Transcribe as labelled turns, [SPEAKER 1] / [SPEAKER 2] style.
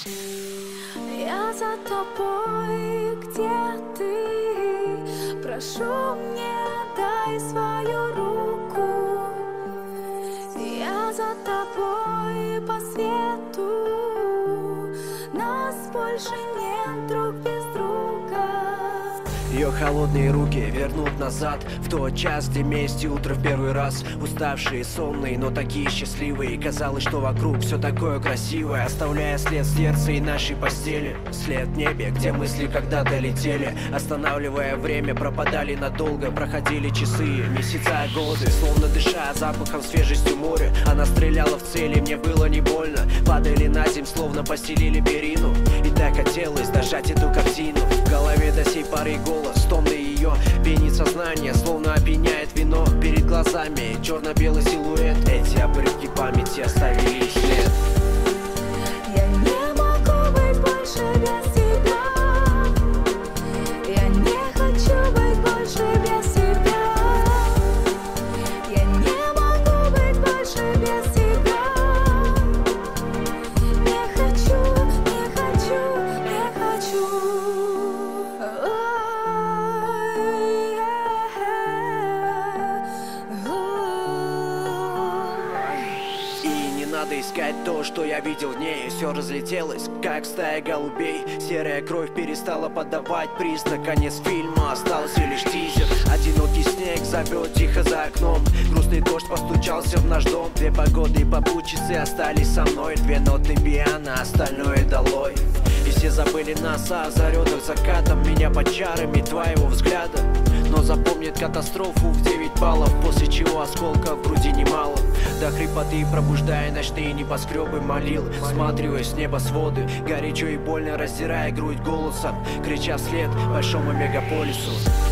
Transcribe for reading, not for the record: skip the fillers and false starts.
[SPEAKER 1] Я за тобой, где ты? Прошу, мне дай свою руку. Я за тобой по свету. Нас больше нет друг без друга.
[SPEAKER 2] Ее холодные руки вернут назад в тот час, где вместе утро в первый раз. Уставшие, сонные, но такие счастливые. Казалось, что вокруг все такое красивое, оставляя след в сердце и нашей постели. След в небе, где мысли когда-то летели. Останавливая время, пропадали надолго. Проходили часы, месяца, годы. Словно дыша запахом, свежестью моря. Она стреляла в цели, мне было не больно. Падали на земь, словно постелили перину. И так хотелось дожать эту картину. В голове до сей поры голос, томный ее пенит сознание, словно опьяняет вино. Перед глазами черно-белый силуэт. Эти обрывки памяти оставили след.
[SPEAKER 1] Я не могу быть больше без тебя. Я не хочу быть больше без тебя. Я не могу быть больше без тебя. Не хочу, не хочу, не хочу.
[SPEAKER 2] Надо искать то, что я видел в ней. Все разлетелось, как стая голубей. Серая кровь перестала подавать признак. Конец фильма, остался лишь тизер. Одинокий снег зовет тихо за окном. Грустный дождь постучался в наш дом. Две погоды и попутчицы остались со мной. Две ноты пиано, остальное долой. И все забыли нас, а озаренных закатом. Меня под чарами твоего взгляда. Но запомнит катастрофу в 9 баллов. После чего осколков в груди немало. До хрипоты пробуждая ночные небоскребы, молил, всматриваясь в небосводы. Горячо и больно раздирая грудь голосом, крича вслед большому мегаполису.